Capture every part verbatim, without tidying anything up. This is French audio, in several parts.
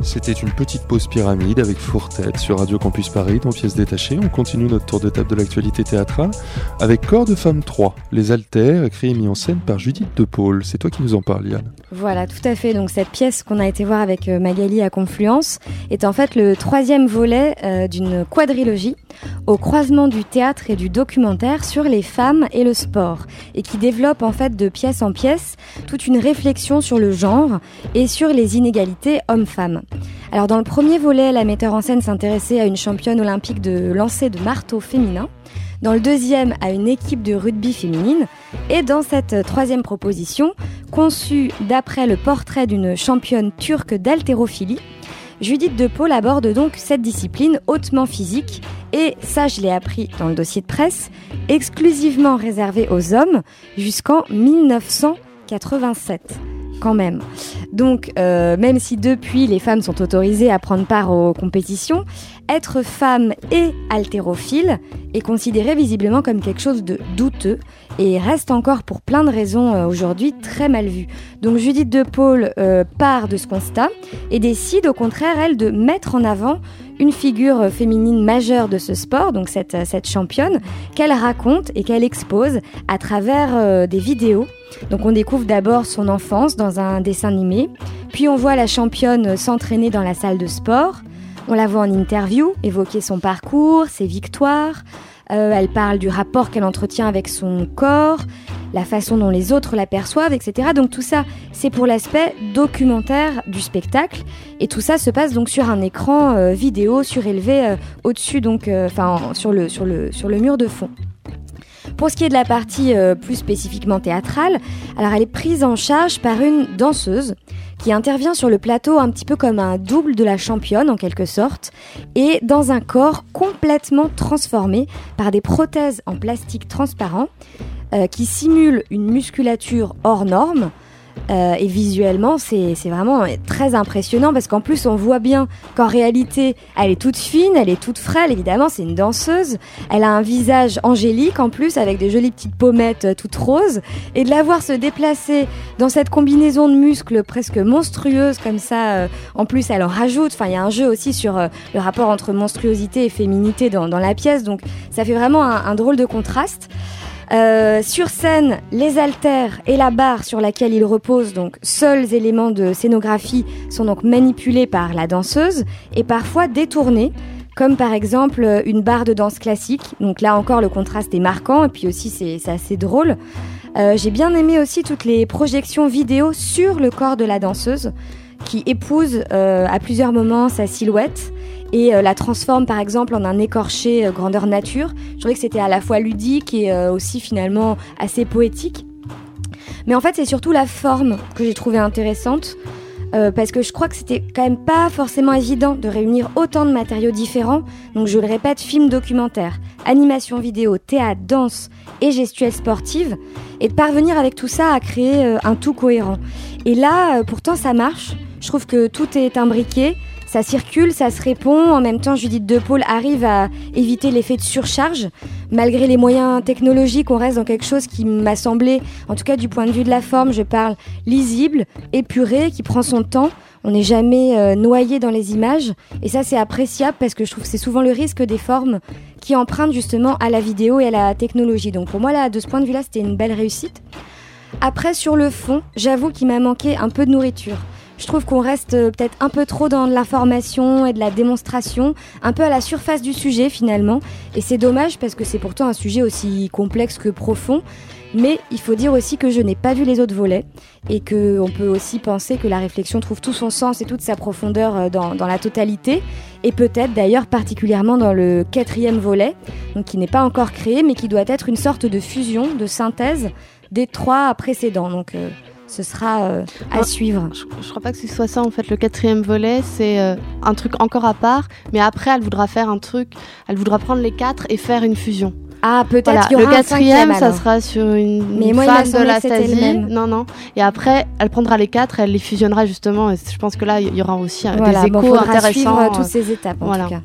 C'était une petite pause pyramide avec Fourtette sur Radio Campus Paris dans Pièces détachées. On continue notre tour de table de l'actualité théâtrale avec Corps de Femme trois, Les Alters, écrit et mis en scène par Judith De Paul. C'est toi qui nous en parles, Yann. Voilà, tout à fait. Donc cette pièce qu'on a été voir avec Magali à Confluence est en fait le troisième volet euh, d'une quadrilogie au croisement du théâtre et du documentaire sur les femmes et le sport, et qui développe en fait de pièce en pièce toute une réflexion sur le genre et sur les inégalités hommes-femmes. Alors dans le premier volet, la metteur en scène s'intéressait à une championne olympique de lancer de marteau féminin, dans le deuxième à une équipe de rugby féminine, et dans cette troisième proposition, conçue d'après le portrait d'une championne turque d'haltérophilie, Judith De Paul aborde donc cette discipline hautement physique et, ça je l'ai appris dans le dossier de presse, exclusivement réservée aux hommes jusqu'en dix-neuf cent quatre-vingt-sept. Quand même. Donc, euh, même si depuis les femmes sont autorisées à prendre part aux compétitions, être femme et haltérophile est considéré visiblement comme quelque chose de douteux et reste encore pour plein de raisons euh, aujourd'hui très mal vu. Donc Judith De Paul euh, part de ce constat et décide au contraire, elle, de mettre en avant une figure féminine majeure de ce sport, donc cette, cette championne, qu'elle raconte et qu'elle expose à travers euh, des vidéos. Donc on découvre d'abord son enfance dans un dessin animé, puis on voit la championne s'entraîner dans la salle de sport, on la voit en interview, évoquer son parcours, ses victoires, euh, elle parle du rapport qu'elle entretient avec son corps, la façon dont les autres l'aperçoivent, et cetera. Donc tout ça, c'est pour l'aspect documentaire du spectacle, et tout ça se passe donc sur un écran euh, vidéo surélevé euh, au-dessus, donc, euh, enfin sur le, sur le, sur le mur de fond. Pour ce qui est de la partie euh, plus spécifiquement théâtrale, alors elle est prise en charge par une danseuse qui intervient sur le plateau un petit peu comme un double de la championne en quelque sorte, et dans un corps complètement transformé par des prothèses en plastique transparent euh, qui simulent une musculature hors norme. Euh, et visuellement, c'est, c'est vraiment très impressionnant parce qu'en plus, on voit bien qu'en réalité, elle est toute fine, elle est toute frêle, évidemment, c'est une danseuse. Elle a un visage angélique en plus, avec des jolies petites pommettes euh, toutes roses. Et de la voir se déplacer dans cette combinaison de muscles presque monstrueuse comme ça, euh, en plus, elle en rajoute. Enfin, il y a un jeu aussi sur euh, le rapport entre monstruosité et féminité dans, dans la pièce. Donc, ça fait vraiment un, un drôle de contraste. Euh, sur scène, les haltères et la barre sur laquelle il repose, donc seuls éléments de scénographie, sont donc manipulés par la danseuse et parfois détournés, comme par exemple une barre de danse classique. Donc là encore, le contraste est marquant et puis aussi c'est, c'est assez drôle. Euh, j'ai bien aimé aussi toutes les projections vidéo sur le corps de la danseuse qui épouse euh, à plusieurs moments sa silhouette et euh, la transforme par exemple en un écorché euh, grandeur nature. Je trouvais que c'était à la fois ludique et euh, aussi finalement assez poétique. Mais en fait, c'est surtout la forme que j'ai trouvée intéressante. Euh, parce que je crois que c'était quand même pas forcément évident de réunir autant de matériaux différents. Donc je le répète, film documentaire, animation vidéo, théâtre, danse et gestuelle sportive, et de parvenir avec tout ça à créer euh, un tout cohérent. Et là, euh, pourtant ça marche. Je trouve que tout est imbriqué, ça circule, ça se répond. En même temps, Judith De Paul arrive à éviter l'effet de surcharge. Malgré les moyens technologiques, on reste dans quelque chose qui m'a semblé, en tout cas du point de vue de la forme, je parle lisible, épuré, qui prend son temps. On n'est jamais euh, noyé dans les images. Et ça, c'est appréciable parce que je trouve que c'est souvent le risque des formes qui empruntent justement à la vidéo et à la technologie. Donc pour moi, là, de ce point de vue-là, c'était une belle réussite. Après, sur le fond, j'avoue qu'il m'a manqué un peu de nourriture. Je trouve qu'on reste peut-être un peu trop dans de l'information et de la démonstration, un peu à la surface du sujet finalement. Et c'est dommage parce que c'est pourtant un sujet aussi complexe que profond. Mais il faut dire aussi que je n'ai pas vu les autres volets et qu'on peut aussi penser que la réflexion trouve tout son sens et toute sa profondeur dans, dans la totalité. Et peut-être d'ailleurs particulièrement dans le quatrième volet, donc qui n'est pas encore créé mais qui doit être une sorte de fusion, de synthèse des trois précédents. Donc... Euh, Ce sera euh, à non, suivre. Je, je crois pas que ce soit ça en fait. Le quatrième volet, c'est euh, un truc encore à part, mais après elle voudra faire un truc, elle voudra prendre les quatre et faire une fusion. Ah, peut-être voilà, qu'il y aura le un quatrième, cinquième, ça sera sur une, mais une moi, femme il de la Stasi. Même. Non, non. Et après, elle prendra les quatre, elle les fusionnera justement. Et je pense que là, il y aura aussi voilà, des échos bon, intéressants. Suivre toutes ces étapes en voilà. tout cas.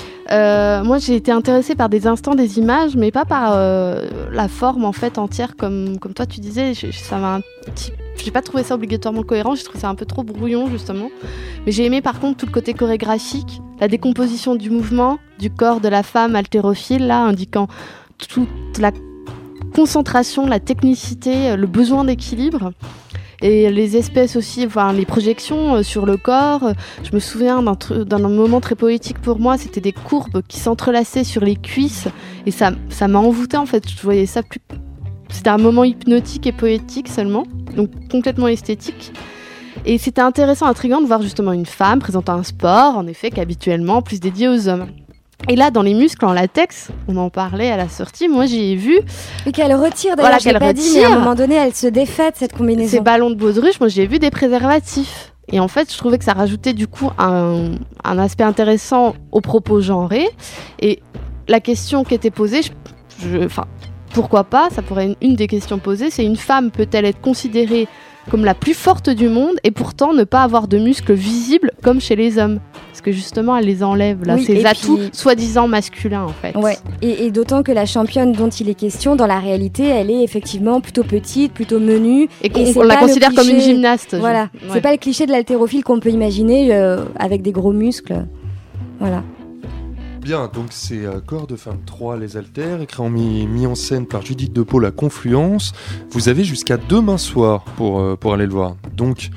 Euh, moi, j'ai été intéressée par des instants des images, mais pas par euh, la forme en fait entière, comme comme toi tu disais. Je, ça m'a un petit j'ai pas trouvé ça obligatoirement cohérent, j'ai trouvé ça un peu trop brouillon justement. Mais j'ai aimé par contre tout le côté chorégraphique, la décomposition du mouvement, du corps de la femme haltérophile, là, indiquant toute la concentration, la technicité, le besoin d'équilibre. Et les espèces aussi, enfin les projections sur le corps. Je me souviens d'un, tr- d'un moment très poétique pour moi, c'était des courbes qui s'entrelaçaient sur les cuisses. Et ça, ça m'a envoûtée en fait, je voyais ça plus... C'était un moment hypnotique et poétique seulement, donc complètement esthétique. Et c'était intéressant, intriguant de voir justement une femme présentant un sport, en effet, qu'habituellement plus dédié aux hommes. Et là, dans les muscles en latex, on en parlait à la sortie, moi j'ai vu... Et qu'elle retire, d'ailleurs, voilà, je l'ai qu'elle pas retire. dit, mais à un moment donné, elle se défait de cette combinaison. Ces ballons de baudruche, moi j'ai vu des préservatifs. Et en fait, je trouvais que ça rajoutait du coup un, un aspect intéressant aux propos genrés. Et la question qui était posée, je, je, enfin, pourquoi pas, ça pourrait être une des questions posées, c'est une femme peut-elle être considérée comme la plus forte du monde et pourtant ne pas avoir de muscles visibles comme chez les hommes? Parce que justement, elle les enlève, là, oui, ces atouts puis... soi-disant masculins, en fait. Ouais. Et, et d'autant que la championne dont il est question, dans la réalité, elle est effectivement plutôt petite, plutôt menue. Et qu'on et on la considère cliché... comme une gymnaste. Voilà. Je... Ouais. C'est pas le cliché de l'haltérophile qu'on peut imaginer euh, avec des gros muscles. Voilà. Bien, donc c'est euh, Corps de femme trois, les haltères, écrit en mis, mis en scène par Judith de Paul à Confluence. Vous avez jusqu'à demain soir pour, euh, pour aller le voir. Donc,